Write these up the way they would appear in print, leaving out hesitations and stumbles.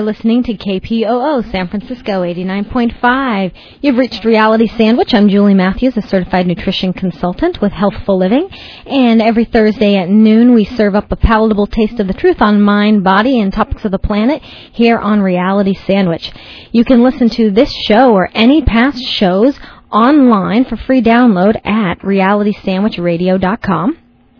listening to KPOO San Francisco 89.5. You've reached Reality Sandwich. I'm Julie Matthews, a certified nutrition consultant with Healthful Living. And every Thursday at noon, we serve up a palatable taste of the truth on mind, body, and topics of the planet here on Reality Sandwich. You can listen to this show or any past shows online for free download at realitysandwichradio.com.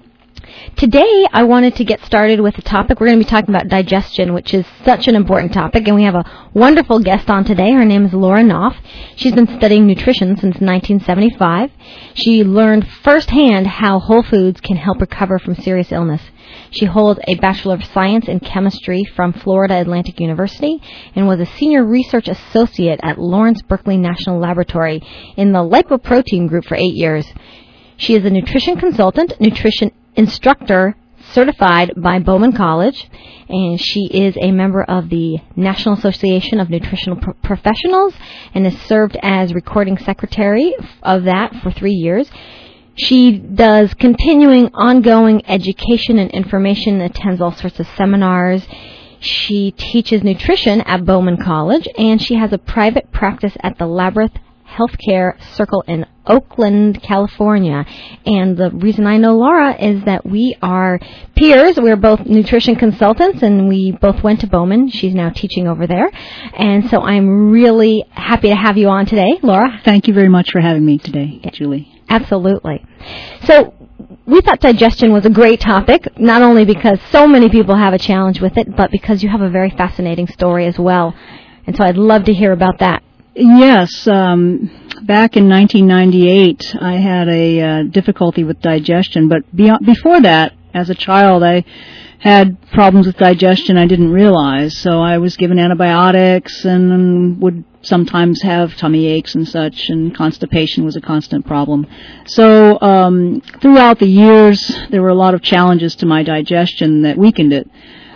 Today, I wanted to get started with a topic. We're going to be talking about digestion, which is such an important topic, and we have a wonderful guest on today. Her name is Laura Knopf. She's been studying nutrition since 1975. She learned firsthand how whole foods can help recover from serious illness. She holds a Bachelor of Science in Chemistry from Florida Atlantic University and was a Senior Research Associate at Lawrence Berkeley National Laboratory in the lipoprotein group for 8 years. She is a nutrition consultant, nutrition instructor certified by Bowman College, and she is a member of the National Association of Nutritional Professionals and has served as recording secretary of that for 3 years. She does continuing ongoing education and information, attends all sorts of seminars. She teaches nutrition at Bowman College, and she has a private practice at the Labyrinth Healthcare Circle in Oakland, California. And the reason I know Laura is that we are peers. We're both nutrition consultants, and we both went to Bowman. She's now teaching over there. And so I'm really happy to have you on today, Laura. Thank you very much for having me today, Julie. Absolutely. So we thought digestion was a great topic, not only because so many people have a challenge with it, but because you have a very fascinating story as well. And so I'd love to hear about that. Yes, back in 1998, I had a difficulty with digestion, but before that, as a child, I had problems with digestion I didn't realize, so I was given antibiotics and would sometimes have tummy aches and such, and constipation was a constant problem. So throughout the years, there were a lot of challenges to my digestion that weakened it.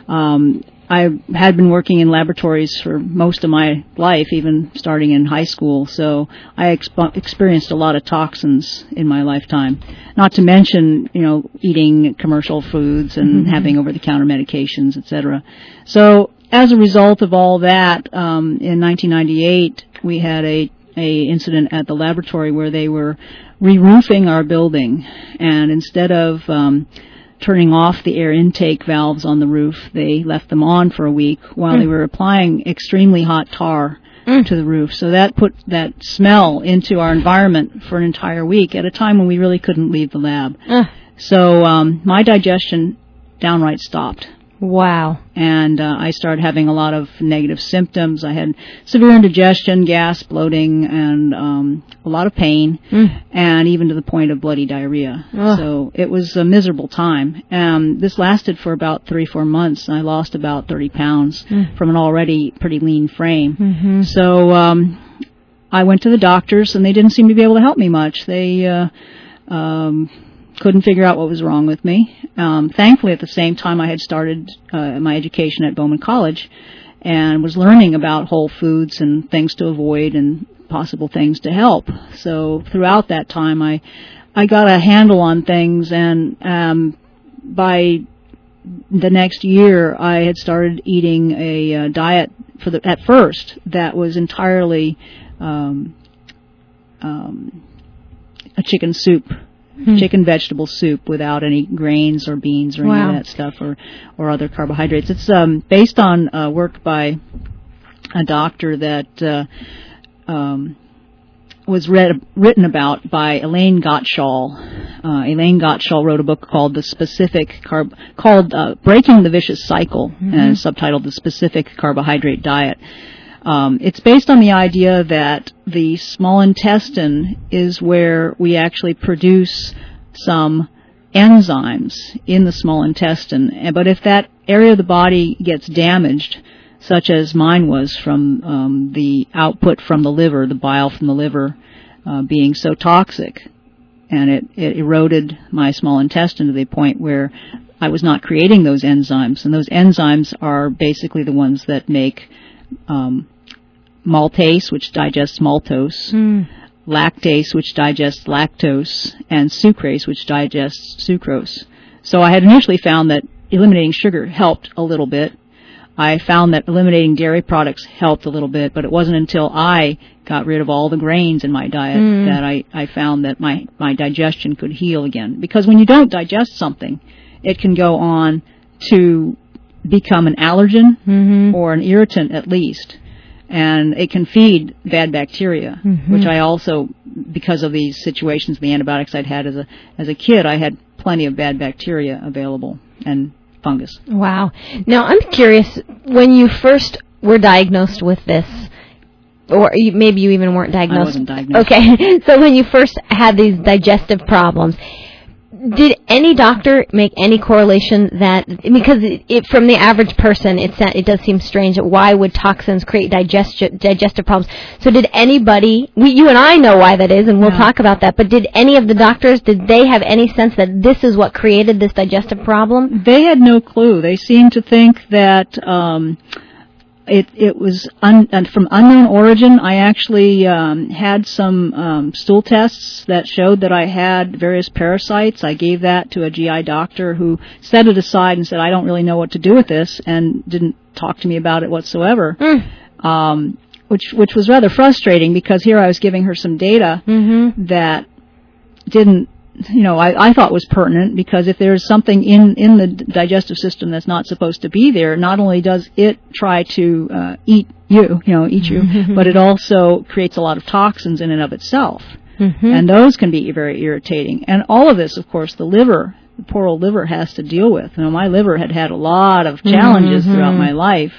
I had been working in laboratories for most of my life, even starting in high school, so I experienced a lot of toxins in my lifetime. Not to mention, eating commercial foods and having over-the-counter medications, etc. So as a result of all that, in 1998, we had a incident at the laboratory where they were re-roofing our building, and instead of turning off the air intake valves on the roof, they left them on for a week while they were applying extremely hot tar to the roof. So that put that smell into our environment for an entire week at a time when we really couldn't leave the lab. So my digestion downright stopped. Wow. And I started having a lot of negative symptoms. I had severe indigestion, gas, bloating, and a lot of pain, and even to the point of bloody diarrhea. So it was a miserable time. This lasted for about 3-4 months. I lost about 30 pounds from an already pretty lean frame. So I went to the doctors, and they didn't seem to be able to help me much. They couldn't figure out what was wrong with me. Thankfully, at the same time, I had started my education at Bowman College and was learning about whole foods and things to avoid and possible things to help. So throughout that time, I got a handle on things, and by the next year, I had started eating a diet at first that was entirely a chicken soup. Chicken vegetable soup without any grains or beans or any of that stuff or other carbohydrates. It's based on work by a doctor that was written about by Elaine Gottschall. Elaine Gottschall wrote a book called Breaking the Vicious Cycle, and subtitled The Specific Carbohydrate Diet. It's based on the idea that the small intestine is where we actually produce some enzymes in the small intestine. But if that area of the body gets damaged, such as mine was from the output from the liver, the bile from the liver being so toxic, and it eroded my small intestine to the point where I was not creating those enzymes. And those enzymes are basically the ones that make maltase, which digests maltose, lactase, which digests lactose, and sucrase, which digests sucrose. So I had initially found that eliminating sugar helped a little bit, I found that eliminating dairy products helped a little bit, but it wasn't until I got rid of all the grains in my diet that I found that my digestion could heal again. Because when you don't digest something, it can go on to become an allergen or an irritant at least. And it can feed bad bacteria, which I also, because of these situations, the antibiotics I'd had as a kid, I had plenty of bad bacteria available and fungus. Wow. Now, I'm curious, when you first were diagnosed with this, or maybe you even weren't diagnosed. I wasn't diagnosed. Okay. So when you first had these digestive problems, did any doctor make any correlation that, because from the average person, it does seem strange that why would toxins create digestive problems? So did anybody, you and I know why that is, and we'll talk about that, but did any of the doctors, did they have any sense that this is what created this digestive problem? They had no clue. They seemed to think that it was from unknown origin. I actually had some stool tests that showed that I had various parasites. I gave that to a GI doctor who set it aside and said, I don't really know what to do with this, and didn't talk to me about it whatsoever, which was rather frustrating, because here I was giving her some data that didn't, I thought was pertinent, because if there's something in the digestive system that's not supposed to be there, not only does it try to eat you, but it also creates a lot of toxins in and of itself. And those can be very irritating. And all of this, of course, the poor old liver has to deal with. My liver had a lot of challenges throughout my life,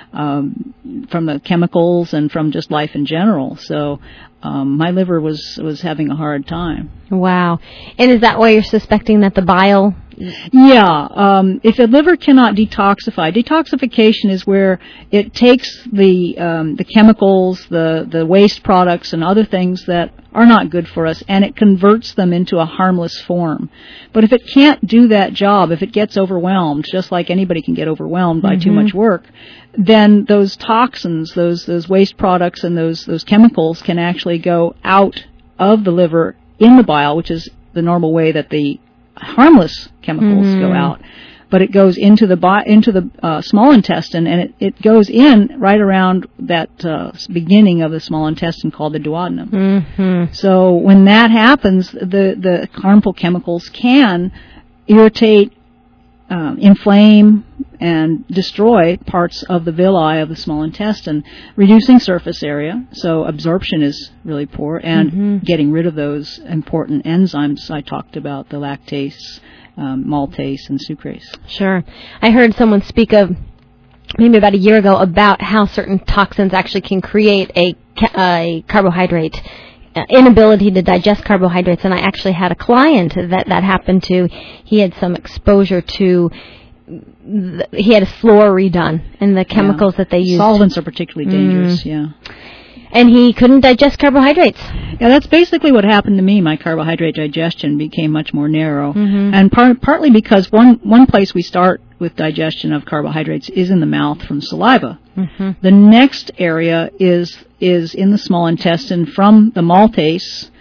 from the chemicals and from just life in general. So my liver was having a hard time. Wow. And is that why you're suspecting that the bile? Yeah. If a liver cannot detoxify, detoxification is where it takes the chemicals, the waste products, and other things that are not good for us, and it converts them into a harmless form. But if it can't do that job, if it gets overwhelmed, just like anybody can get overwhelmed by too much work, then those toxins, those waste products, and those chemicals can actually go out of the liver in the bile, which is the normal way that the harmless chemicals go out. But it goes into the small intestine, and it goes in right around that beginning of the small intestine called the duodenum. So when that happens, the harmful chemicals can irritate, inflame, and destroy parts of the villi of the small intestine, reducing surface area, so absorption is really poor, and getting rid of those important enzymes I talked about, the lactase, maltase, and sucrase. Sure. I heard someone speak of, maybe about a year ago, about how certain toxins actually can create a carbohydrate inability to digest carbohydrates, and I actually had a client that happened to. He had some exposure to, he had his floor redone, and the chemicals that they used. Solvents are particularly dangerous, And he couldn't digest carbohydrates. Yeah, that's basically what happened to me. My carbohydrate digestion became much more narrow, and partly because one place we start with digestion of carbohydrates is in the mouth from saliva. The next area is in the small intestine from the maltase.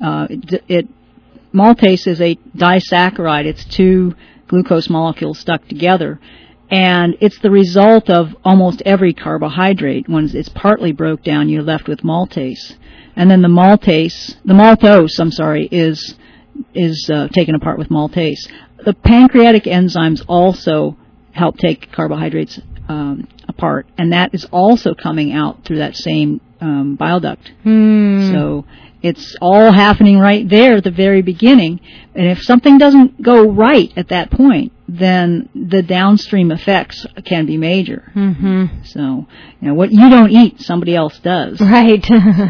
Maltase is a disaccharide. It's two glucose molecules stuck together. And it's the result of almost every carbohydrate. Once it's partly broke down, you're left with maltase. And then the maltose, is taken apart with maltase. The pancreatic enzymes also help take carbohydrates apart, and that is also coming out through that same bile duct. So it's all happening right there at the very beginning. And if something doesn't go right at that point, then the downstream effects can be major. So, what you don't eat, somebody else does. Right.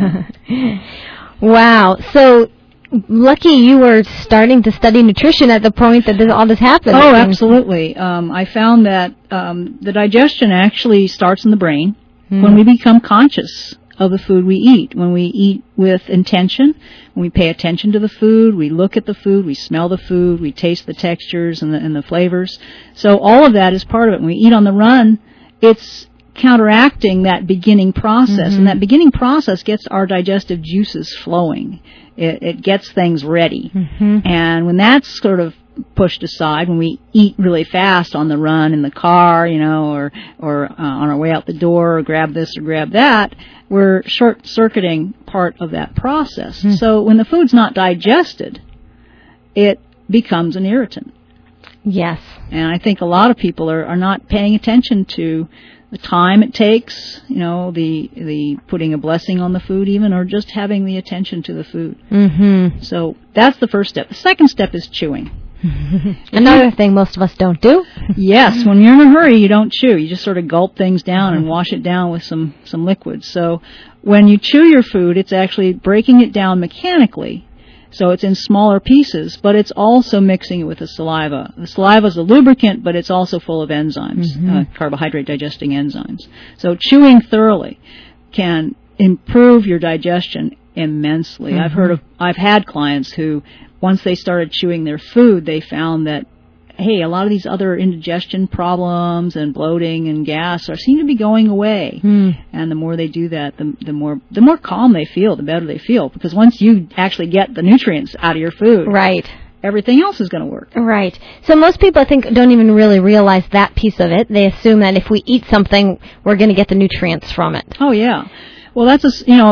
Wow. So, lucky you were starting to study nutrition at the point that all this happened. Oh, absolutely. I found that the digestion actually starts in the brain when we become conscious of the food we eat. When we eat with intention, when we pay attention to the food, we look at the food, we smell the food, we taste the textures and the flavors. So all of that is part of it. When we eat on the run, it's counteracting that beginning process, and that beginning process gets our digestive juices flowing. It gets things ready. And when that's sort of pushed aside when we eat really fast on the run in the car, or on our way out the door, or grab this or grab that. We're short-circuiting part of that process. So when the food's not digested, it becomes an irritant. Yes. And I think a lot of people are not paying attention to the time it takes, the putting a blessing on the food even, or just having the attention to the food. Mm-hmm. So that's the first step. The second step is chewing. Another thing most of us don't do. Yes, when you're in a hurry, you don't chew. You just sort of gulp things down and wash it down with some liquid. So when you chew your food, it's actually breaking it down mechanically. So it's in smaller pieces, but it's also mixing it with the saliva. The saliva is a lubricant, but it's also full of enzymes, carbohydrate digesting enzymes. So chewing thoroughly can improve your digestion immensely. I've had clients who, once they started chewing their food, they found that, hey, a lot of these other indigestion problems and bloating and gas seem to be going away. And the more they do that, the more calm they feel, the better they feel. Because once you actually get the nutrients out of your food, right, everything else is going to work. Right. So most people, I think, don't even really realize that piece of it. They assume that if we eat something, we're going to get the nutrients from it. Oh, yeah. Well, that's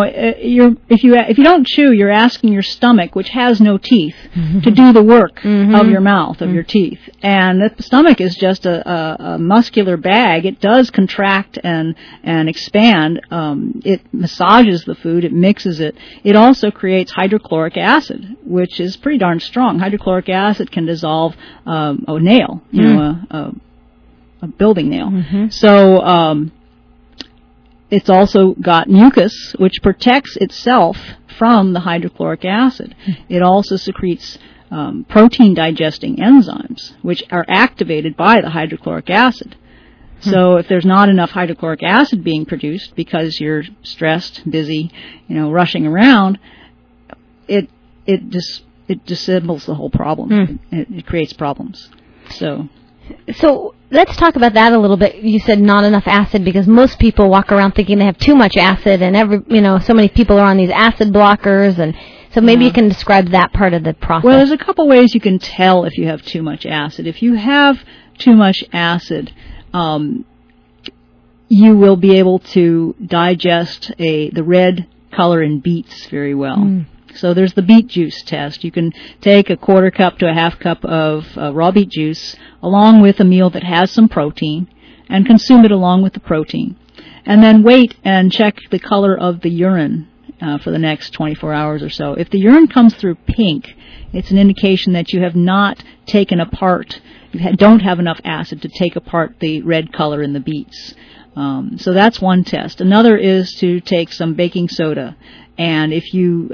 if you don't chew, you're asking your stomach, which has no teeth, to do the work of your mouth, of your teeth. And the stomach is just a muscular bag. It does contract and expand. It massages the food. It mixes it. It also creates hydrochloric acid, which is pretty darn strong. Hydrochloric acid can dissolve a nail, a building nail. So it's also got mucus, which protects itself from the hydrochloric acid. It also secretes protein-digesting enzymes, which are activated by the hydrochloric acid. So if there's not enough hydrochloric acid being produced because you're stressed, busy, rushing around, it dissembles the whole problem. It creates problems. So let's talk about that a little bit. You said not enough acid, because most people walk around thinking they have too much acid, and so many people are on these acid blockers, and so maybe you can describe that part of the process. Well, there's a couple ways you can tell if you have too much acid. If you have too much acid, you will be able to digest the red color in beets very well. So there's the beet juice test. You can take a quarter cup to a half cup of raw beet juice along with a meal that has some protein and consume it along with the protein. And then wait and check the color of the urine for the next 24 hours or so. If the urine comes through pink, it's an indication that you have not taken apart, don't have enough acid to take apart the red color in the beets. So that's one test. Another is to take some baking soda. And if you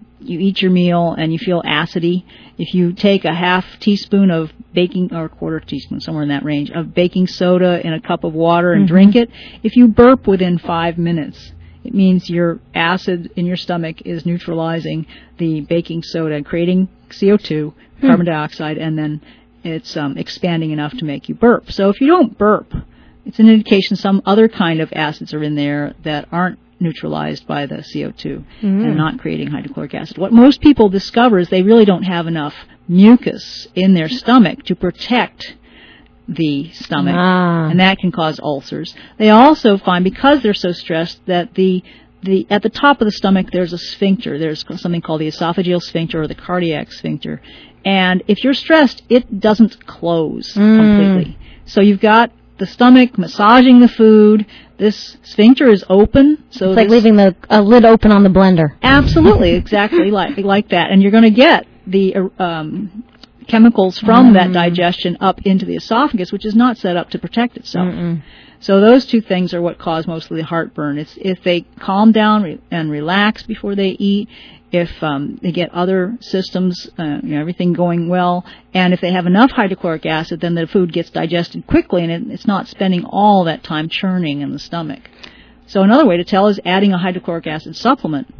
eat your meal and you feel acidy, if you take a half teaspoon of baking, or a quarter teaspoon, somewhere in that range, of baking soda in a cup of water and drink it, if you burp within 5 minutes, it means your acid in your stomach is neutralizing the baking soda, creating CO2, carbon dioxide, and then it's expanding enough to make you burp. So if you don't burp, it's an indication some other kind of acids are in there that aren't neutralized by the CO2 and not creating hydrochloric acid. What most people discover is they really don't have enough mucus in their stomach to protect the stomach, and that can cause ulcers. They also find, because they're so stressed, that at the top of the stomach there's a sphincter. There's something called the esophageal sphincter or the cardiac sphincter. And if you're stressed, it doesn't close completely. So you've got the stomach massaging the food. This sphincter is open. So it's like leaving a lid open on the blender. Absolutely, exactly like that. And you're going to get the chemicals from that digestion up into the esophagus, which is not set up to protect itself. So those two things are what cause most of the heartburn. It's if they calm down and relax before they eat, if they get other systems, everything going well, and if they have enough hydrochloric acid, then the food gets digested quickly, and it's not spending all that time churning in the stomach. So another way to tell is adding a hydrochloric acid supplement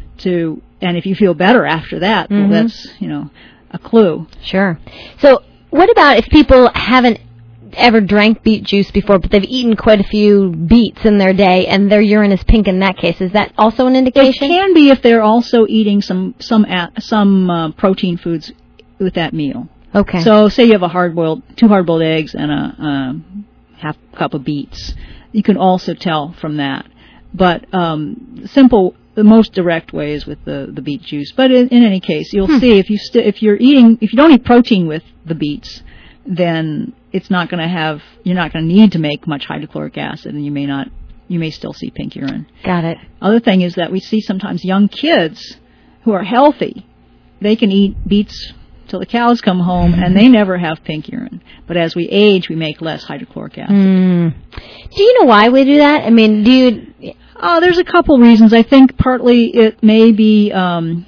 and if you feel better after that, well, that's, a clue. Sure. So what about if people haven't ever drank beet juice before, but they've eaten quite a few beets in their day, and their urine is pink in that case? Is that also an indication? It can be if they're also eating some protein foods with that meal. Okay. So say you have two hard-boiled eggs and a half cup of beets. You can also tell from that. But the most direct way is with the beet juice. But in any case, you'll see if you don't eat protein with the beets, then it's not going to you're not going to need to make much hydrochloric acid, and you may still see pink urine. Got it. Other thing is that we see sometimes young kids who are healthy, they can eat beets till the cows come home, and they never have pink urine. But as we age, we make less hydrochloric acid. Do you know why we do that? I mean, there's a couple reasons. I think partly it may be the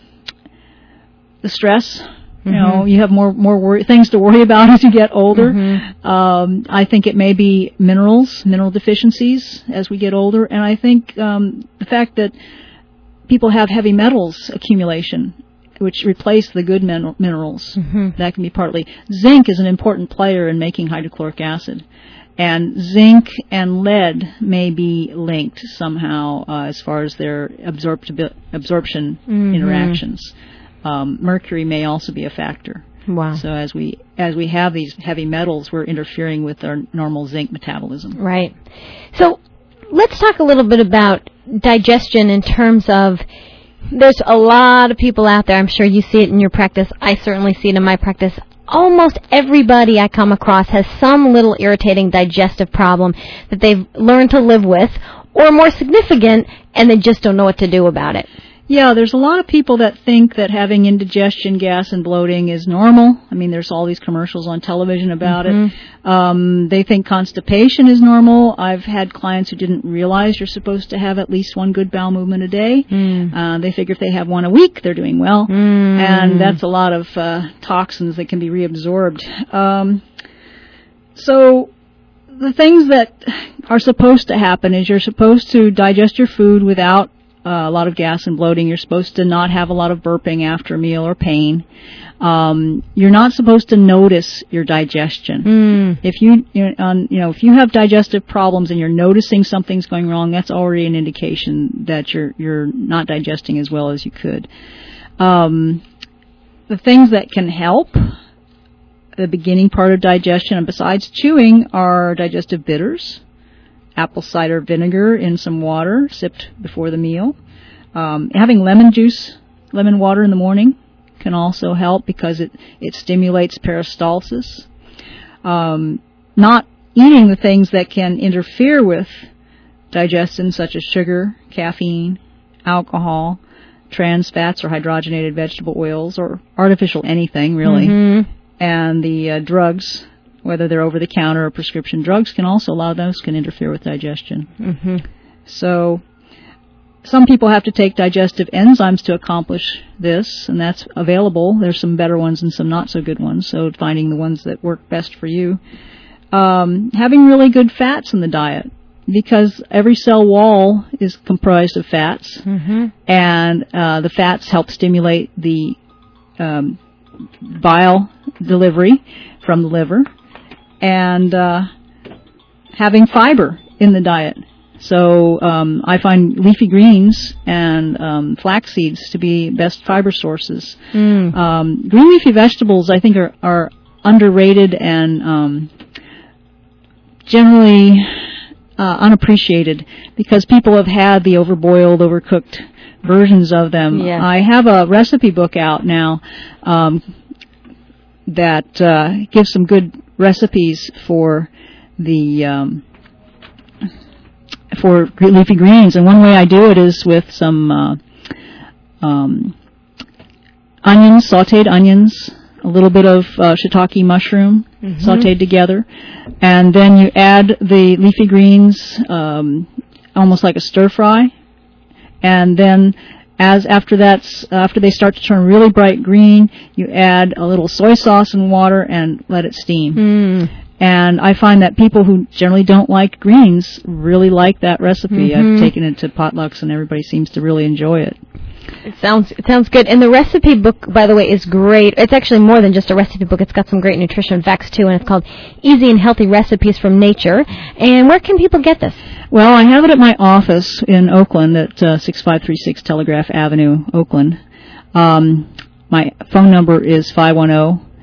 stress. You know, you have more things to worry about as you get older. I think it may be mineral deficiencies as we get older, and I think the fact that people have heavy metals accumulation, which replace the good minerals. That can be partly. Zinc is an important player in making hydrochloric acid, and zinc and lead may be linked somehow as far as their absorption interactions. Mercury may also be a factor. Wow. So as we have these heavy metals, we're interfering with our normal zinc metabolism. Right. So let's talk a little bit about digestion in terms of, there's a lot of people out there, I'm sure you see it in your practice, I certainly see it in my practice. Almost everybody I come across has some little irritating digestive problem that they've learned to live with, or more significant, and they just don't know what to do about it. Yeah, there's a lot of people that think that having indigestion, gas, and bloating is normal. I mean, there's all these commercials on television about it. They think constipation is normal. I've had clients who didn't realize you're supposed to have at least one good bowel movement a day. They figure if they have one a week, they're doing well. And that's a lot of toxins that can be reabsorbed. So the things that are supposed to happen is you're supposed to digest your food without a lot of gas and bloating. You're supposed to not have a lot of burping after a meal or pain. You're not supposed to notice your digestion. If you have digestive problems and you're noticing something's going wrong, that's already an indication that you're not digesting as well as you could. The things that can help the beginning part of digestion, and besides chewing, are digestive bitters. Apple cider vinegar in some water, sipped before the meal. Having lemon water in the morning can also help because it stimulates peristalsis. Not eating the things that can interfere with digestion, such as sugar, caffeine, alcohol, trans fats or hydrogenated vegetable oils, or artificial anything, really. And the drugs, whether they're over-the-counter or prescription drugs, can interfere with digestion. So some people have to take digestive enzymes to accomplish this, and that's available. There's some better ones and some not so good ones, so finding the ones that work best for you. Having really good fats in the diet, because every cell wall is comprised of fats, and the fats help stimulate the bile delivery from the liver. And having fiber in the diet. So I find leafy greens and flax seeds to be best fiber sources. Green leafy vegetables, I think, are underrated and generally unappreciated because people have had the overboiled, overcooked versions of them. I have a recipe book out now that gives some good recipes for the for leafy greens, and one way I do it is with some onions, sautéed onions, a little bit of shiitake mushroom sautéed together, and then you add the leafy greens almost like a stir fry, and then after they start to turn really bright green, you add a little soy sauce and water and let it steam. And I find that people who generally don't like greens really like that recipe. I've taken it to potlucks and everybody seems to really enjoy it. It sounds good. And the recipe book, by the way, is great. It's actually more than just a recipe book. It's got some great nutrition facts, too, and it's called Easy and Healthy Recipes from Nature. And where can people get this? Well, I have it at my office in Oakland at 6536 Telegraph Avenue, Oakland. My phone number is 510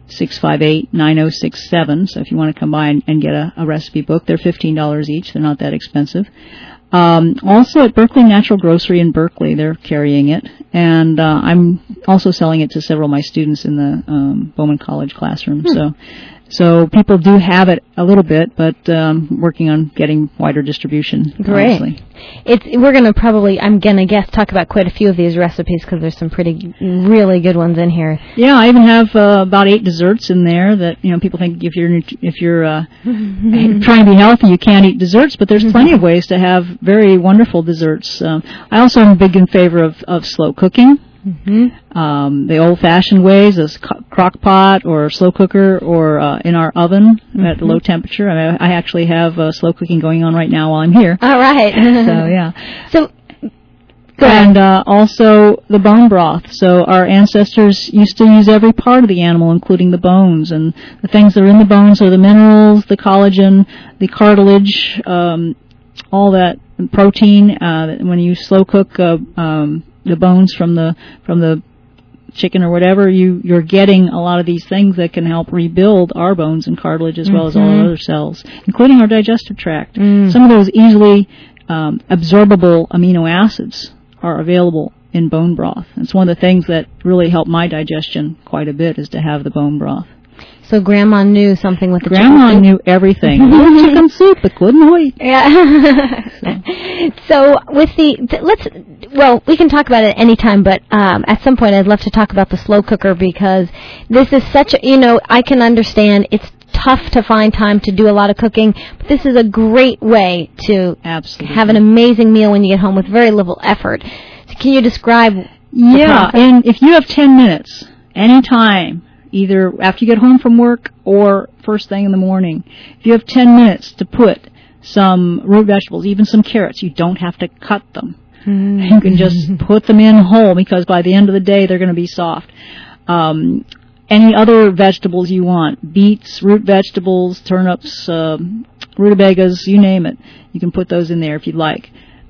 658-9067. So if you want to come by and get a recipe book, they're $15 each. They're not that expensive. Also at Berkeley Natural Grocery in Berkeley, they're carrying it. And I'm also selling it to several of my students in the Bowman College classroom. So people do have it a little bit, but working on getting wider distribution. Great. Honestly. We're going to probably, I'm going to guess, talk about quite a few of these recipes because there's some really good ones in here. Yeah, I even have about 8 desserts in there that, people think if you're trying to be healthy, you can't eat desserts, but there's plenty of ways to have very wonderful desserts. I also am big in favor of slow cooking. The old-fashioned ways is crock pot or slow cooker or in our oven at low temperature. I actually have slow cooking going on right now while I'm here. All right. So, yeah. So, and also the bone broth. So our ancestors used to use every part of the animal, including the bones. And the things that are in the bones are the minerals, the collagen, the cartilage, all that protein. When you slow cook the bones from the chicken or whatever, you're getting a lot of these things that can help rebuild our bones and cartilage as well as all our other cells, including our digestive tract. Some of those easily absorbable amino acids are available in bone broth. It's one of the things that really help my digestion quite a bit is to have the bone broth. So Grandma knew something with the Grandma chicken soup? knew everything. Chicken soup, but couldn't wait. Yeah. So with we can talk about it any time, but at some point I'd love to talk about the slow cooker because this is such I can understand it's tough to find time to do a lot of cooking, but this is a great way to have an amazing meal when you get home with very little effort. So can you describe the process? And if you have 10 minutes, anytime, either after you get home from work or first thing in the morning, if you have 10 minutes to put some root vegetables, even some carrots, you don't have to cut them. You can just put them in whole because by the end of the day they're going to be soft. Any other vegetables you want, beets, root vegetables, turnips, rutabagas, you name it. You can put those in there if you'd like.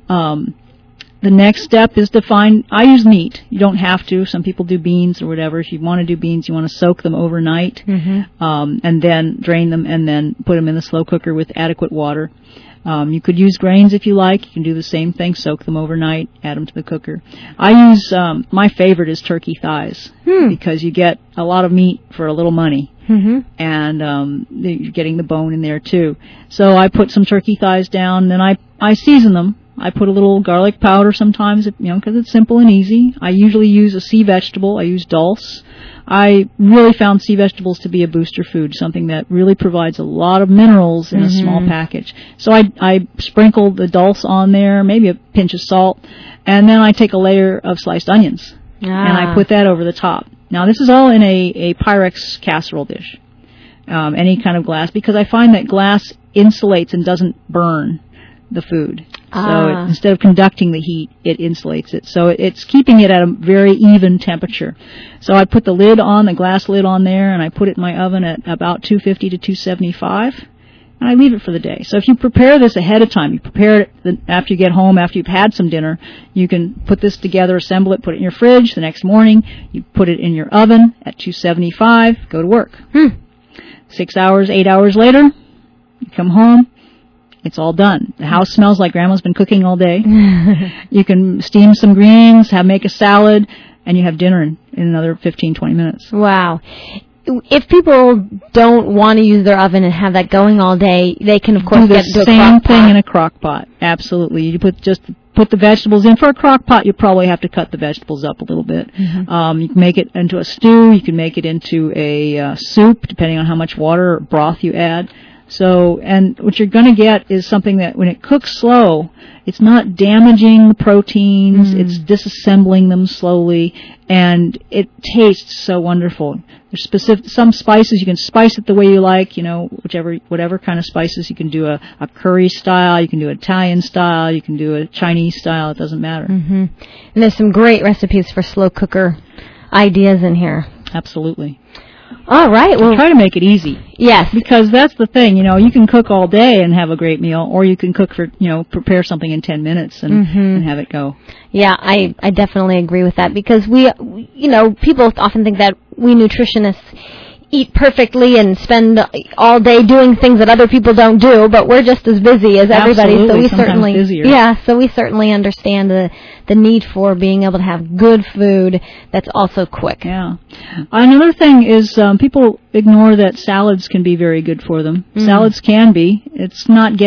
The next step is to I use meat. You don't have to. Some people do beans or whatever. If you want to do beans, you want to soak them overnight and then drain them and then put them in the slow cooker with adequate water. You could use grains if you like. You can do the same thing, soak them overnight, add them to the cooker. I use, my favorite is turkey thighs because you get a lot of meat for a little money. And you're getting the bone in there too. So I put some turkey thighs down, then I season them. I put a little garlic powder sometimes, because it's simple and easy. I usually use a sea vegetable. I use dulse. I really found sea vegetables to be a booster food, something that really provides a lot of minerals in a small package. So I sprinkle the dulse on there, maybe a pinch of salt, and then I take a layer of sliced onions, and I put that over the top. Now, this is all in a Pyrex casserole dish, any kind of glass, because I find that glass insulates and doesn't burn the food. So instead of conducting the heat, it insulates it. So it's keeping it at a very even temperature. So I put the glass lid on there, and I put it in my oven at about 250 to 275, and I leave it for the day. So if you prepare this ahead of time, you prepare it after you get home, after you've had some dinner, you can put this together, assemble it, put it in your fridge. The next morning, you put it in your oven at 275, go to work. 6 hours, 8 hours later, you come home. It's all done. The house smells like Grandma's been cooking all day. You can steam some greens, make a salad, and you have dinner in another 15, 20 minutes. Wow. If people don't want to use their oven and have that going all day, they can, of course, get into a crock pot. Do the same thing in a crock pot. Absolutely. You put the vegetables in. For a crock pot, you probably have to cut the vegetables up a little bit. You can make it into a stew. You can make it into a soup, depending on how much water or broth you add. So, and what you're going to get is something that when it cooks slow, it's not damaging the proteins, it's disassembling them slowly, and it tastes so wonderful. There's some spices, you can spice it the way you like, whatever kind of spices. You can do a curry style, you can do Italian style, you can do a Chinese style, it doesn't matter. And there's some great recipes for slow cooker ideas in here. Absolutely. All right. Well, try to make it easy. Yes. Because that's the thing, you can cook all day and have a great meal, or you can cook prepare something in 10 minutes and have it go. Yeah, I definitely agree with that because people often think that we nutritionists eat perfectly and spend all day doing things that other people don't do, but we're just as busy as everybody. Absolutely, So we sometimes certainly, busier. so we certainly understand the need for being able to have good food that's also quick. Yeah. Another thing is people ignore that salads can be very good for them. Salads can be. It's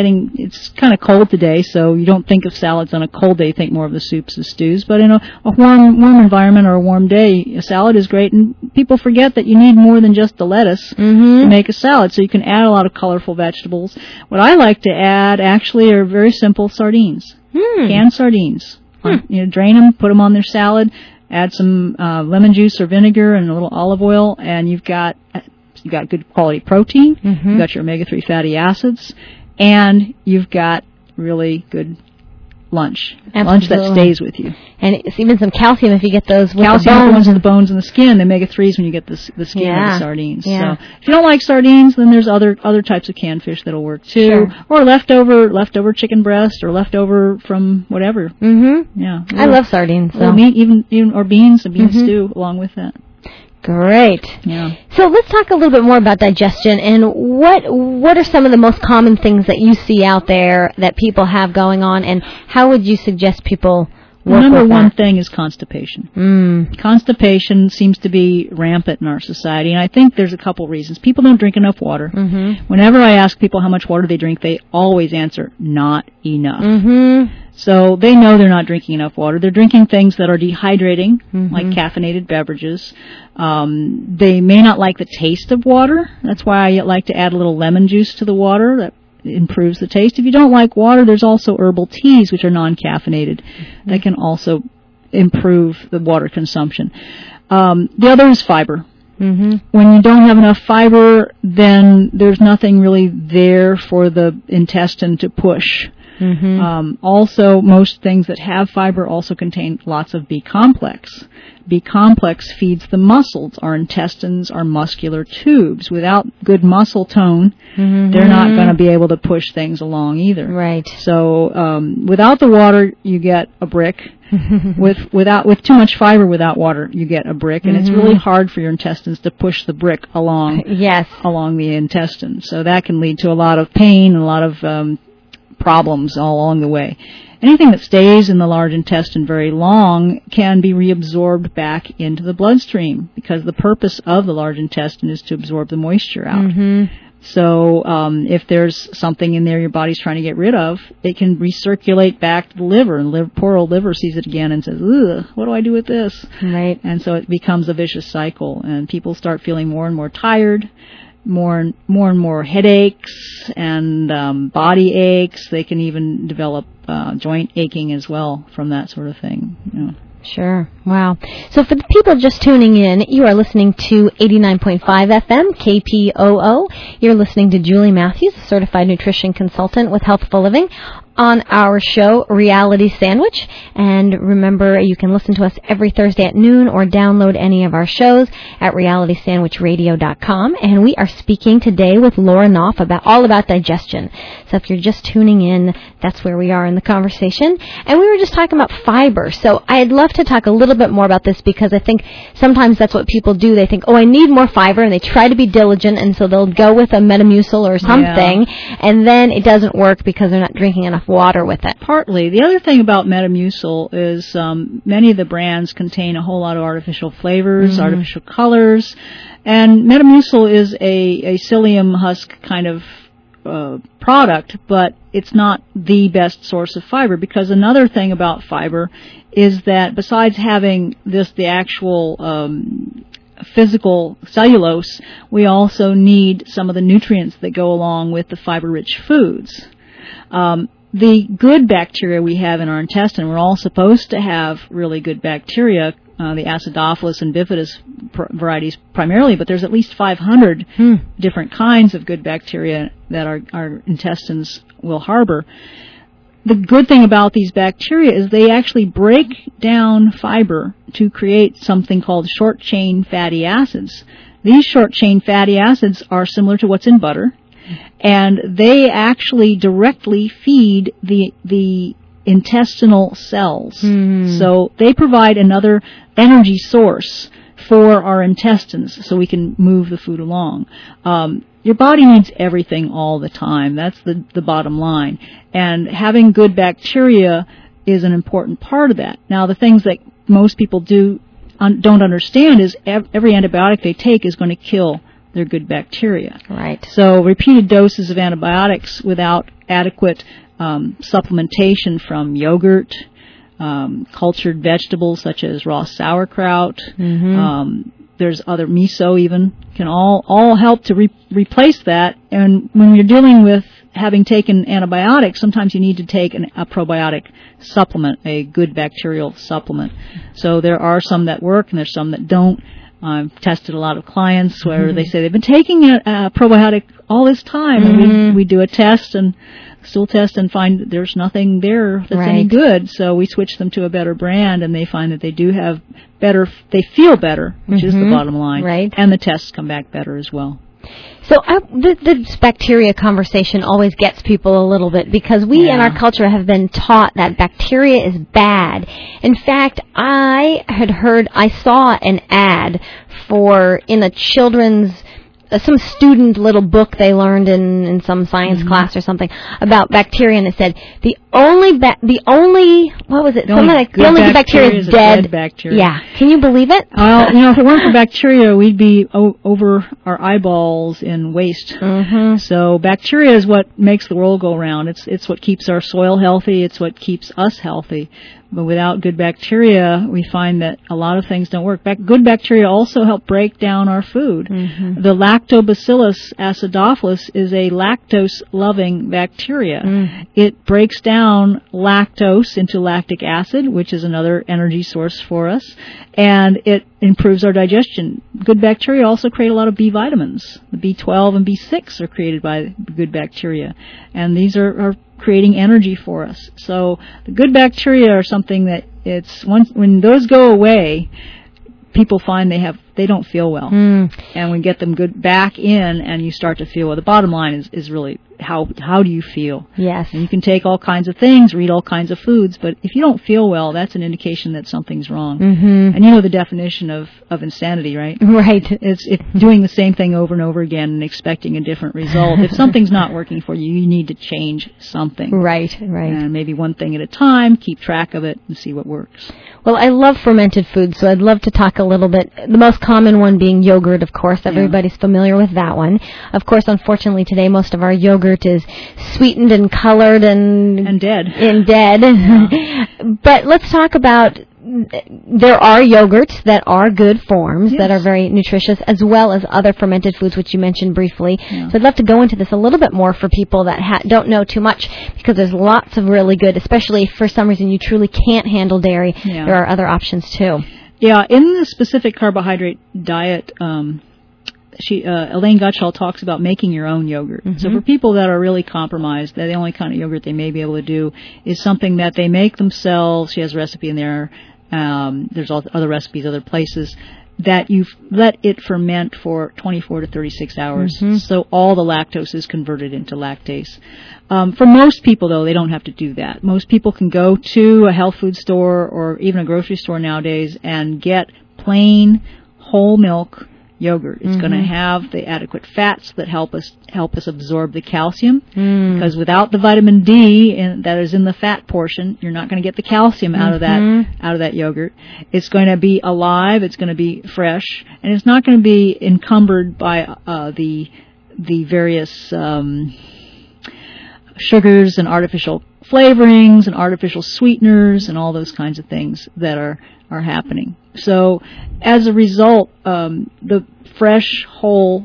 kind of cold today, so you don't think of salads on a cold day. You think more of the soups and stews. But in a warm environment or a warm day, a salad is great. And people forget that you need more than just the lettuce to make a salad. So you can add a lot of colorful vegetables. What I like to add actually are very simple sardines. Canned sardines. Drain them, put them on their salad, add some lemon juice or vinegar and a little olive oil, and you've got good quality protein, you've got your omega-3 fatty acids, and you've got really good lunch. Absolutely. Lunch that stays with you. And it's even some calcium if you get those with calcium the bones. The ones in the bones and the skin, the omega-3s when you get the skin of the sardines. Yeah. So if you don't like sardines, then there's other types of canned fish that'll work too. Sure. Or leftover chicken breast or leftover from whatever. Yeah. I love sardines. So. Or meat, even or beans, a bean stew along with that. Great. Yeah. So let's talk a little bit more about digestion and what are some of the most common things that you see out there that people have going on, and how would you suggest people work Number with one that? thing is constipation. Constipation seems to be rampant in our society, and I think there's a couple reasons. People don't drink enough water. Whenever I ask people how much water they drink, they always answer, not enough. So they know they're not drinking enough water. They're drinking things that are dehydrating, like caffeinated beverages. They may not like the taste of water. That's why I like to add a little lemon juice to the water. That improves the taste. If you don't like water, there's also herbal teas, which are non-caffeinated, that can also improve the water consumption. The other is fiber. When you don't have enough fiber, then there's nothing really there for the intestine to push. Also, most things that have fiber also contain lots of B-complex. B-complex feeds the muscles. Our intestines are muscular tubes. Without good muscle tone, they're not going to be able to push things along either. Right. So without the water, you get a brick. With too much fiber without water, you get a brick, and it's really hard for your intestines to push the brick along the intestine. So that can lead to a lot of pain and a lot of problems all along the way. Anything that stays in the large intestine very long can be reabsorbed back into the bloodstream, because the purpose of the large intestine is to absorb the moisture out. So if there's something in there your body's trying to get rid of, it can recirculate back to the liver, and poor old liver sees it again and says, ugh, what do I do with this? Right. And so it becomes a vicious cycle, and people start feeling more and more tired, more and more headaches and body aches. They can even develop joint aching as well from that sort of thing. Sure. Wow. So for the people just tuning in, you are listening to 89.5 FM, KPOO. You're listening to Julie Matthews, a certified nutrition consultant with Healthful Living, on our show, Reality Sandwich. And remember, you can listen to us every Thursday at noon or download any of our shows at realitysandwichradio.com. And we are speaking today with Laura Knopf all about digestion. So if you're just tuning in, that's where we are in the conversation. And we were just talking about fiber. So I'd love to talk a little bit more about this, because I think sometimes that's what people do. They think, I need more fiber, and they try to be diligent, and so they'll go with a Metamucil or something, and then it doesn't work because they're not drinking enough water with it. Partly. The other thing about Metamucil is many of the brands contain a whole lot of artificial flavors, artificial colors, and Metamucil is a psyllium husk kind of product, but it's not the best source of fiber, because another thing about fiber is that besides having the actual physical cellulose, we also need some of the nutrients that go along with the fiber-rich foods. The good bacteria we have in our intestine, we're all supposed to have really good bacteria, the Acidophilus and Bifidus varieties primarily, but there's at least 500 different kinds of good bacteria that our intestines will harbor. The good thing about these bacteria is they actually break down fiber to create something called short-chain fatty acids. These short-chain fatty acids are similar to what's in butter, and they actually directly feed the intestinal cells. So they provide another energy source for our intestines so we can move the food along. Your body needs everything all the time. That's the bottom line. And having good bacteria is an important part of that. Now, the things that most people don't understand is every antibiotic they take is going to kill their good bacteria. Right. So repeated doses of antibiotics without adequate supplementation from yogurt, cultured vegetables such as raw sauerkraut, there's other miso even, can all help to replace that. And when you're dealing with having taken antibiotics, sometimes you need to take a probiotic supplement, a good bacterial supplement. So there are some that work and there's some that don't. I've tested a lot of clients where they say they've been taking a probiotic all this time, and we do a test and stool test and find that there's nothing there that's any good. So we switch them to a better brand, and they find that they do have better, they feel better, which is the bottom line. Right. And the tests come back better as well. So this bacteria conversation always gets people a little bit because we in our culture have been taught that bacteria is bad. In fact, I saw an ad in a children's some student little book they learned in some science class or something about bacteria, and it said the only what was it? The only good bacteria is dead bacteria. Yeah, can you believe it? Well, if it weren't for bacteria, we'd be over our eyeballs in waste. So bacteria is what makes the world go round. It's what keeps our soil healthy. It's what keeps us healthy. But without good bacteria, we find that a lot of things don't work. Good bacteria also help break down our food. The Lactobacillus acidophilus is a lactose-loving bacteria. It breaks down lactose into lactic acid, which is another energy source for us, and it improves our digestion. Good bacteria also create a lot of B vitamins. The B12 and B6 are created by good bacteria, and these are creating energy for us. So the good bacteria are something that when those go away, people find they don't feel well. And we get them good back in, and you start to feel well. The bottom line is really how do you feel? Yes. And you can take all kinds of things, read all kinds of foods, but if you don't feel well, that's an indication that something's wrong. And you know the definition of insanity, right? Right. It's doing the same thing over and over again and expecting a different result. If something's not working for you, you need to change something. Right. And maybe one thing at a time, keep track of it and see what works. Well, I love fermented foods, so I'd love to talk a little bit. The most common one being yogurt, of course. Everybody's familiar with that one. Of course, unfortunately, today most of our yogurt is sweetened and colored and dead. But let's talk about, there are yogurts that are good forms, that are very nutritious, as well as other fermented foods, which you mentioned briefly. So I'd love to go into this a little bit more for people that don't know too much, because there's lots of really good, especially if for some reason you truly can't handle dairy. There are other options too. Yeah, in the specific carbohydrate diet, Elaine Gottschall talks about making your own yogurt. So for people that are really compromised, the only kind of yogurt they may be able to do is something that they make themselves. She has a recipe in there. There's other recipes, other places, that you let it ferment for 24 to 36 hours. So all the lactose is converted into lactase. For most people, though, they don't have to do that. Most people can go to a health food store or even a grocery store nowadays and get plain whole milk yogurt. It's going to have the adequate fats that help us absorb the calcium, because without the vitamin D that is in the fat portion, you're not going to get the calcium out of that yogurt. It's going to be alive, it's going to be fresh, and it's not going to be encumbered by the various sugars and artificial flavorings and artificial sweeteners and all those kinds of things that are happening. So as a result, the fresh, whole,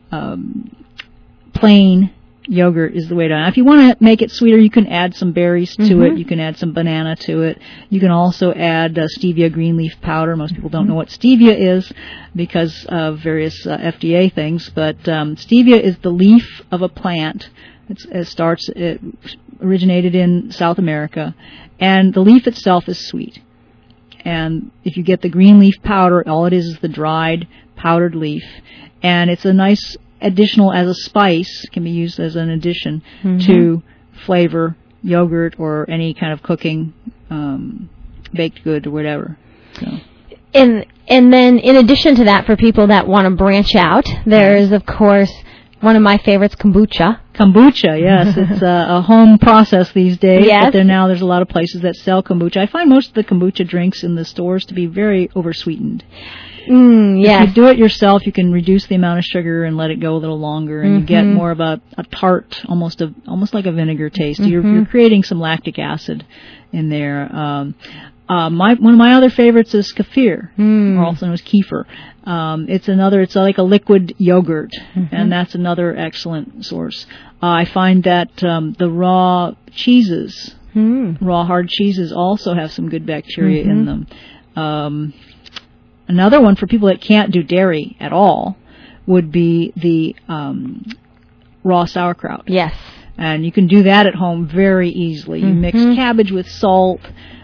plain yogurt is the way to go. If you want to make it sweeter, you can add some berries to it. You can add some banana to it. You can also add stevia green leaf powder. Most people don't know what stevia is because of various FDA things, but stevia is the leaf of a plant. It originated in South America, and the leaf itself is sweet. And if you get the green leaf powder, all it is the dried powdered leaf, and it's a nice additional as a spice, can be used as an addition to flavor yogurt or any kind of cooking, baked good or whatever. So. And And then, in addition to that, for people that want to branch out, there's, of course, one of my favorites, kombucha. Kombucha, yes. It's a home process these days. Yes. But there's a lot of places that sell kombucha. I find most of the kombucha drinks in the stores to be very oversweetened. Yes. If you do it yourself, you can reduce the amount of sugar and let it go a little longer, and you get more of a tart, almost like a vinegar taste. You're creating some lactic acid in there. One of my other favorites is kefir, or also known as kefir. It's like a liquid yogurt, and that's another excellent source. I find that the raw cheeses, raw hard cheeses, also have some good bacteria in them. Another one for people that can't do dairy at all would be the raw sauerkraut. Yes. And you can do that at home very easily. You mix cabbage with salt.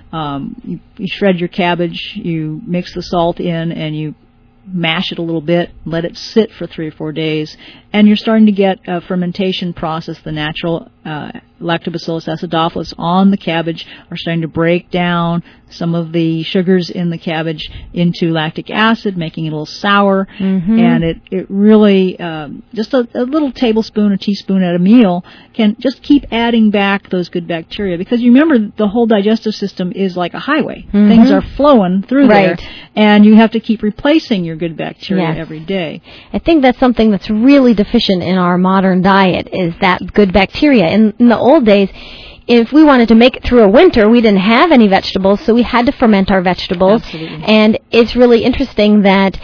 You shred your cabbage, you mix the salt in, and you mash it a little bit, let it sit for 3 or 4 days, and you're starting to get a fermentation process. The natural Lactobacillus acidophilus on the cabbage are starting to break down some of the sugars in the cabbage into lactic acid, making it a little sour, and it really, just a little tablespoon or teaspoon at a meal can just keep adding back those good bacteria, because you remember the whole digestive system is like a highway. Things are flowing through there, and you have to keep replacing your good bacteria every day. I think that's something that's really deficient in our modern diet, is that good bacteria. In the old days, if we wanted to make it through a winter, we didn't have any vegetables, so we had to ferment our vegetables. Absolutely. And it's really interesting that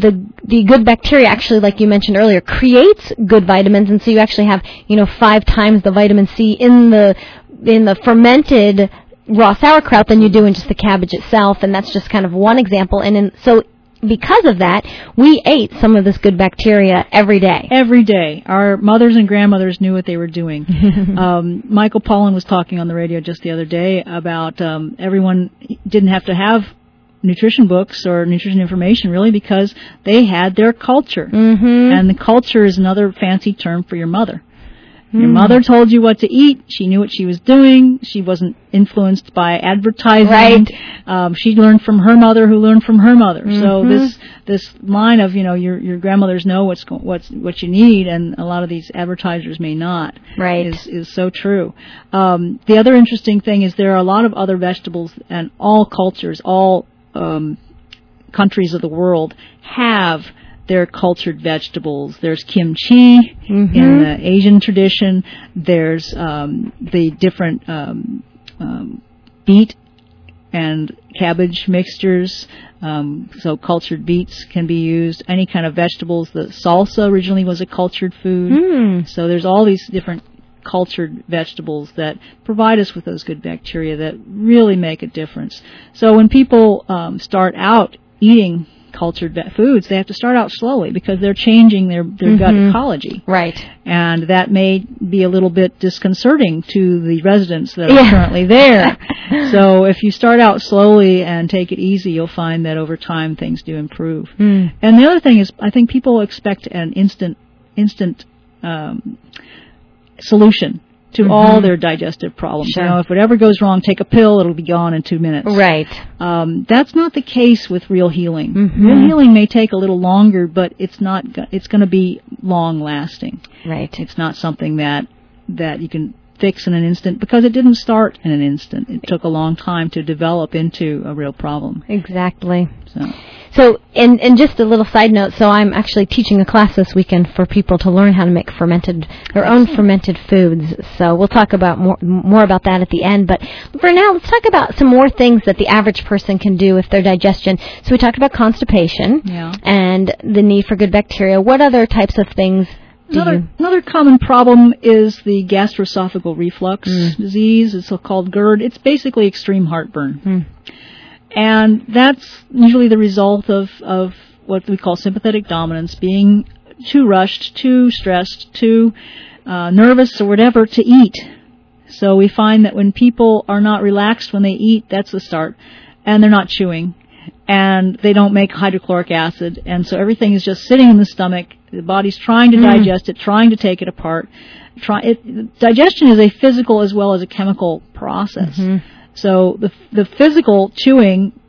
the good bacteria actually, like you mentioned earlier, creates good vitamins, and so you actually have 5 times the vitamin C in the fermented raw sauerkraut than you do in just the cabbage itself, and that's just kind of one example. And so because of that, we ate some of this good bacteria every day. Every day. Our mothers and grandmothers knew what they were doing. Michael Pollan was talking on the radio just the other day about everyone didn't have to have nutrition books or nutrition information, really, because they had their culture. And the culture is another fancy term for your mother. Your mother told you what to eat. She knew what she was doing. She wasn't influenced by advertising. Right. She learned from her mother, who learned from her mother. So this line of your grandmothers know what you need, and a lot of these advertisers may not. Right. Is so true. The other interesting thing is there are a lot of other vegetables, and all cultures, all countries of the world have their cultured vegetables. There's kimchi in the Asian tradition. There's the different beet and cabbage mixtures. So cultured beets can be used. Any kind of vegetables. The salsa originally was a cultured food. So there's all these different cultured vegetables that provide us with those good bacteria that really make a difference. So when people start out eating cultured foods, they have to start out slowly, because they're changing their gut ecology. Right. And that may be a little bit disconcerting to the residents that are currently there. So if you start out slowly and take it easy, you'll find that over time things do improve. And the other thing is, I think people expect an instant solution to all their digestive problems. Sure. If whatever goes wrong, take a pill, it'll be gone in 2 minutes. Right. That's not the case with real healing. Real healing may take a little longer, but it's going to be long lasting. Right. It's not something that you can fix in an instant, because it didn't start in an instant. It took a long time to develop into a real problem. Exactly. So and just a little side note, so I'm actually teaching a class this weekend for people to learn how to make their own fermented foods. So we'll talk about more about that at the end. But for now, let's talk about some more things that the average person can do with their digestion. So we talked about constipation and the need for good bacteria. What other types of things? Another common problem is the gastroesophageal reflux disease. It's called GERD. It's basically extreme heartburn. And that's usually the result of what we call sympathetic dominance, being too rushed, too stressed, too nervous or whatever to eat. So we find that when people are not relaxed when they eat, that's the start. And they're not chewing. And they don't make hydrochloric acid. And so everything is just sitting in the stomach. The body's trying to digest it, trying to take it apart. Digestion is a physical as well as a chemical process. So the physical chewing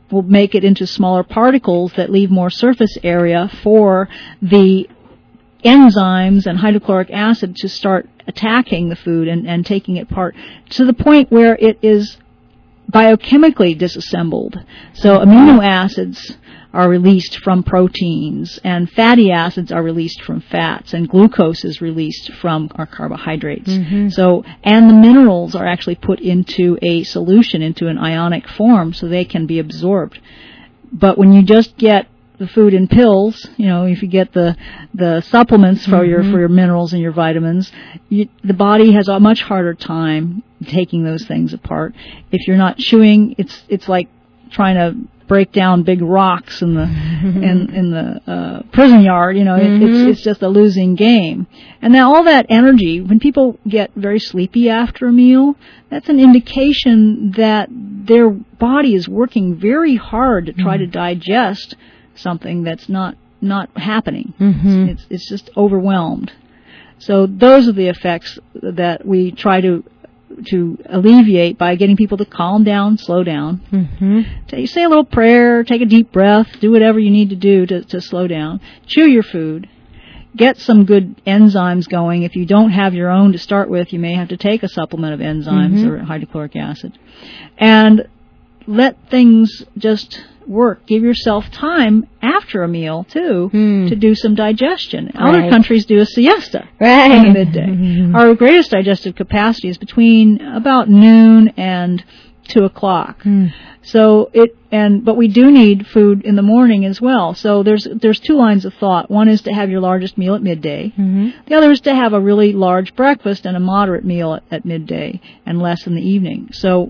will make it into smaller particles that leave more surface area for the enzymes and hydrochloric acid to start attacking the food and taking it apart to the point where it is biochemically disassembled. So amino acids are released from proteins, and fatty acids are released from fats, and glucose is released from our carbohydrates. So, and the minerals are actually put into a solution, into an ionic form, so they can be absorbed. But when you just get the food in pills, if you get the supplements for your minerals and your vitamins, the body has a much harder time taking those things apart. If you're not chewing, it's like trying to break down big rocks in the in the prison yard. It's just a losing game. And now all that energy, when people get very sleepy after a meal, that's an indication that their body is working very hard to try to digest something that's not happening. It's just overwhelmed. So those are the effects that we try to alleviate by getting people to calm down, slow down. Say a little prayer, take a deep breath, do whatever you need to do to slow down. Chew your food. Get some good enzymes going. If you don't have your own to start with, you may have to take a supplement of enzymes or hydrochloric acid. And let things just work. Give yourself time after a meal, too, to do some digestion. Other countries do a siesta in the midday. Our greatest digestive capacity is between about noon and 2 o'clock. So but we do need food in the morning as well. So there's two lines of thought. One is to have your largest meal at midday. The other is to have a really large breakfast and a moderate meal at midday and less in the evening. So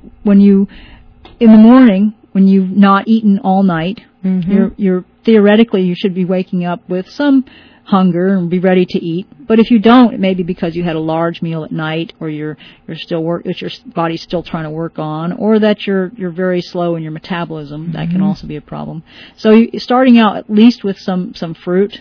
in the morning, when you've not eaten all night, you're theoretically you should be waking up with some hunger and be ready to eat. But if you don't, it may be because you had a large meal at night, or your body's still trying to work on, or that you're very slow in your metabolism. That can also be a problem. So starting out at least with some fruit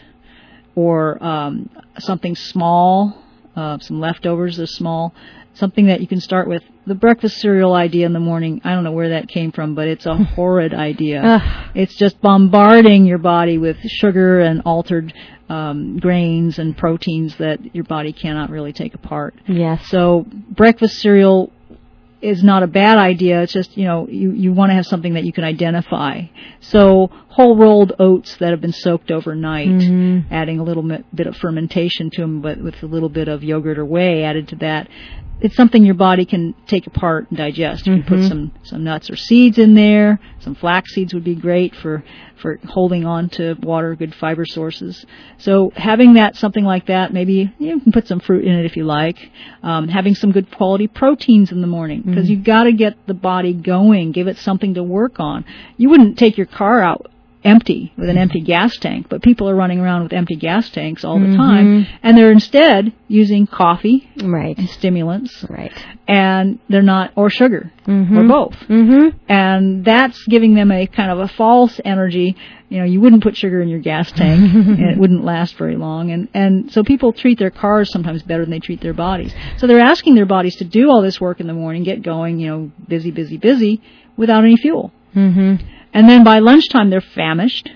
or something small, some leftovers are small. Something that you can start with. The breakfast cereal idea in the morning, I don't know where that came from, but it's a horrid idea. It's just bombarding your body with sugar and altered grains and proteins that your body cannot really take apart. Yes. So breakfast cereal is not a bad idea. It's just, you want to have something that you can identify. So whole rolled oats that have been soaked overnight, adding a little bit of fermentation to them, but with a little bit of yogurt or whey added to that. It's something your body can take apart and digest. You can put some nuts or seeds in there. Some flax seeds would be great for holding on to water, good fiber sources. So having something like that, maybe you can put some fruit in it if you like. Having some good quality proteins in the morning, because you've got to get the body going, give it something to work on. You wouldn't take your car out empty with an empty gas tank, but people are running around with empty gas tanks all the time, and they're instead using coffee and stimulants, and they're not, or sugar, or both, and that's giving them a kind of a false energy. You wouldn't put sugar in your gas tank, and it wouldn't last very long, and so people treat their cars sometimes better than they treat their bodies. So they're asking their bodies to do all this work in the morning, get going, busy, without any fuel. And then by lunchtime, they're famished,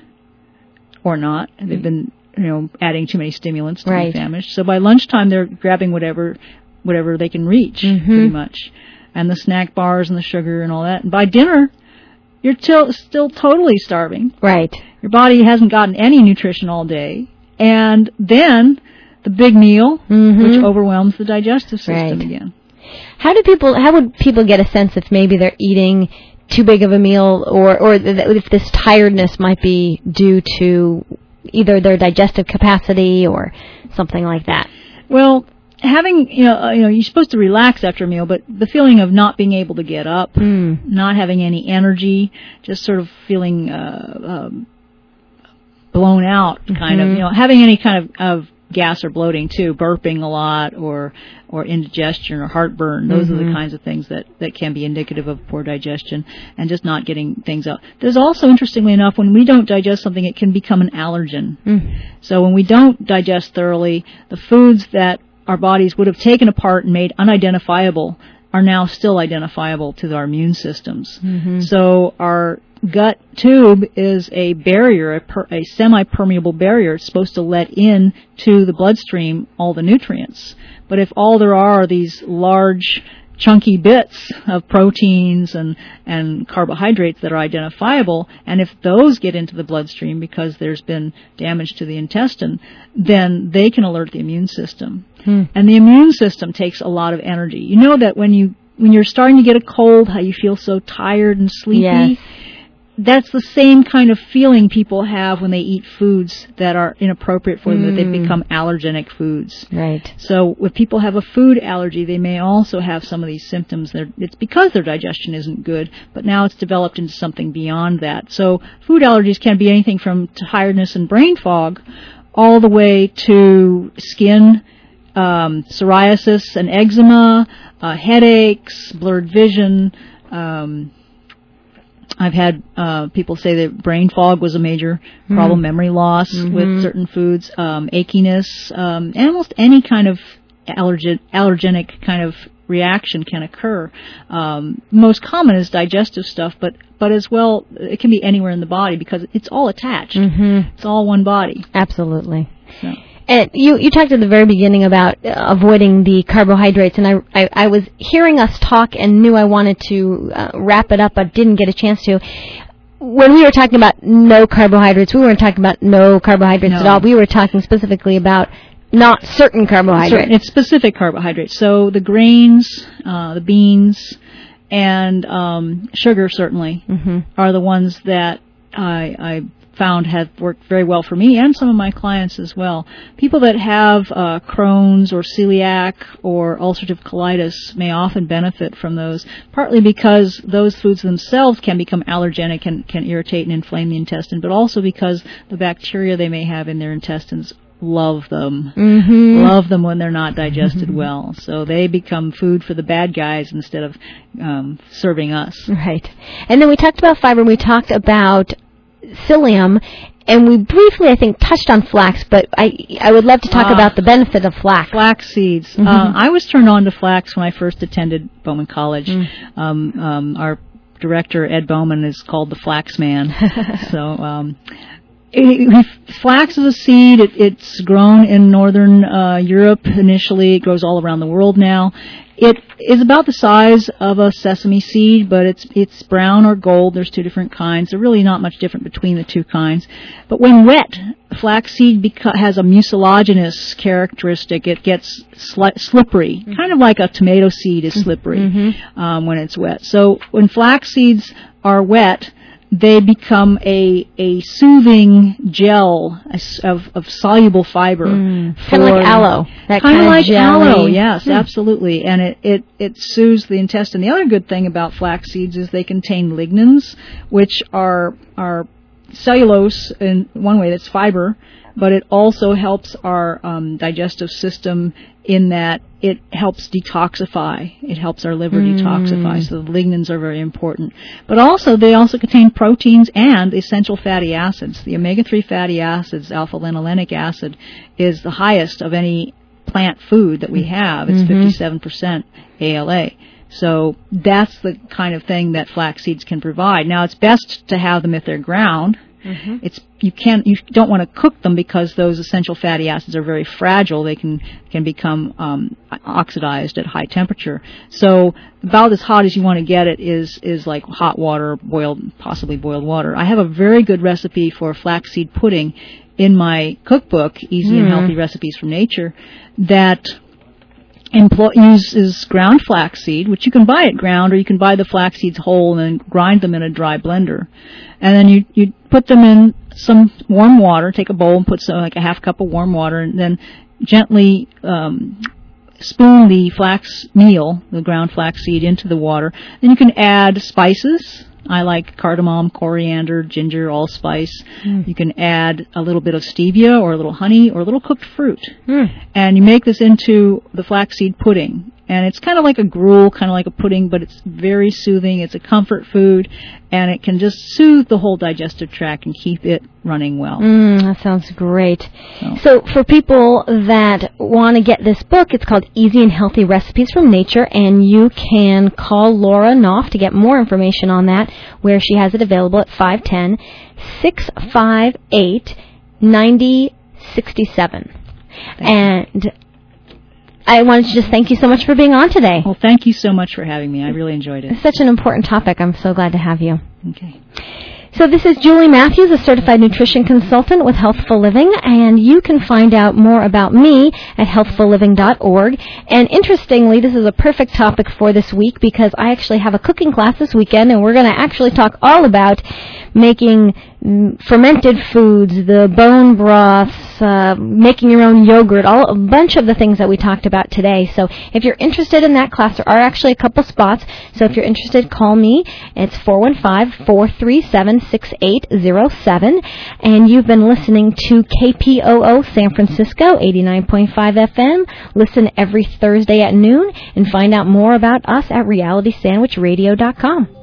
or not. They've been, adding too many stimulants to be famished. So by lunchtime, they're grabbing whatever they can reach, pretty much, and the snack bars and the sugar and all that. And by dinner, you're still totally starving. Right. Your body hasn't gotten any nutrition all day, and then the big meal, which overwhelms the digestive system again. How would people get a sense if maybe they're eating too big of a meal, or if this tiredness might be due to either their digestive capacity or something like that? Well, having, you're supposed to relax after a meal, but the feeling of not being able to get up, not having any energy, just sort of feeling blown out, kind of, having any kind of gas or bloating too, burping a lot, or indigestion or heartburn. Those are the kinds of things that can be indicative of poor digestion, and just not getting things out. There's also, interestingly enough, when we don't digest something, it can become an allergen. So when we don't digest thoroughly, the foods that our bodies would have taken apart and made unidentifiable are now still identifiable to our immune systems. So our gut tube is a barrier, a semi-permeable barrier. It's supposed to let in to the bloodstream all the nutrients. But if all there are these large, chunky bits of proteins and carbohydrates that are identifiable, and if those get into the bloodstream because there's been damage to the intestine, then they can alert the immune system. And the immune system takes a lot of energy. You know that when you're starting to get a cold, how you feel so tired and sleepy? Yes. That's the same kind of feeling people have when they eat foods that are inappropriate for them, that they become allergenic foods. Right. So if people have a food allergy, they may also have some of these symptoms. It's because their digestion isn't good, but now it's developed into something beyond that. So food allergies can be anything from tiredness and brain fog all the way to skin, psoriasis and eczema, headaches, blurred vision. I've had people say that brain fog was a major problem, memory loss with certain foods, achiness, almost any kind of allergenic kind of reaction can occur. Most common is digestive stuff, but as well, it can be anywhere in the body because it's all attached. It's all one body. Absolutely. So. And you talked at the very beginning about avoiding the carbohydrates, and I was hearing us talk and knew I wanted to wrap it up, but didn't get a chance to. When we were talking about no carbohydrates, we weren't talking about no carbohydrates at all. We were talking specifically about not certain carbohydrates. It's specific carbohydrates. So the grains, the beans, and sugar certainly are the ones that I found have worked very well for me and some of my clients as well. People that have Crohn's or celiac or ulcerative colitis may often benefit from those, partly because those foods themselves can become allergenic and can irritate and inflame the intestine, but also because the bacteria they may have in their intestines love them when they're not digested well. So they become food for the bad guys instead of serving us. Right. And then we talked about fiber, we talked about psyllium, and we briefly, I think, touched on flax, but I would love to talk about the benefit of flax. Flax seeds. I was turned on to flax when I first attended Bowman College. Our director, Ed Bowman, is called the Flax Man. So flax is a seed. It's grown in northern Europe initially. It grows all around the world now. It is about the size of a sesame seed, but it's brown or gold. There's two different kinds. There's really not much different between the two kinds. But when wet, flaxseed has a mucilaginous characteristic. It gets slippery, kind of like a tomato seed is slippery when it's wet. So when flax seeds are wet, they become a soothing gel of soluble fiber. Kind of like aloe. Kind of like aloe, yes, absolutely. And it soothes the intestine. The other good thing about flax seeds is they contain lignans, which are cellulose in one way, that's fiber, but it also helps our digestive system in that it helps detoxify. It helps our liver detoxify, so the lignans are very important. But also, they also contain proteins and essential fatty acids. The omega-3 fatty acids, alpha-linolenic acid, is the highest of any plant food that we have. It's 57% ALA. So that's the kind of thing that flax seeds can provide. Now, it's best to have them if they're ground. You don't want to cook them because those essential fatty acids are very fragile. They can become oxidized at high temperature. So about as hot as you want to get it is like hot water, possibly boiled water. I have a very good recipe for flaxseed pudding in my cookbook, Easy and Healthy Recipes from Nature, that uses ground flaxseed, which you can buy at ground, or you can buy the flax seeds whole and then grind them in a dry blender. And then you put them in some warm water, take a bowl and put like a half cup of warm water, and then gently spoon the flax meal, the ground flax seed, into the water. Then you can add spices. I like cardamom, coriander, ginger, allspice. You can add a little bit of stevia or a little honey or a little cooked fruit. And you make this into the flaxseed pudding. and it's kind of like a gruel, kind of like a pudding, but it's very soothing. It's a comfort food, and it can just soothe the whole digestive tract and keep it running well. That sounds great. So for people that want to get this book, it's called Easy and Healthy Recipes from Nature, and you can call Laura Knopf to get more information on that, where she has it available at 510-658-9067. And I wanted to just thank you so much for being on today. Well, thank you so much for having me. I really enjoyed it. It's such an important topic. I'm so glad to have you. Okay. So this is Julie Matthews, a certified nutrition consultant with Healthful Living, and you can find out more about me at healthfulliving.org. And interestingly, this is a perfect topic for this week because I actually have a cooking class this weekend, and we're going to actually talk all about making fermented foods, the bone broths, making your own yogurt, a bunch of the things that we talked about today. So if you're interested in that class, there are actually a couple spots. So if you're interested, call me. It's 415-437-6807. And you've been listening to KPOO San Francisco, 89.5 FM. Listen every Thursday at noon and find out more about us at realitysandwichradio.com.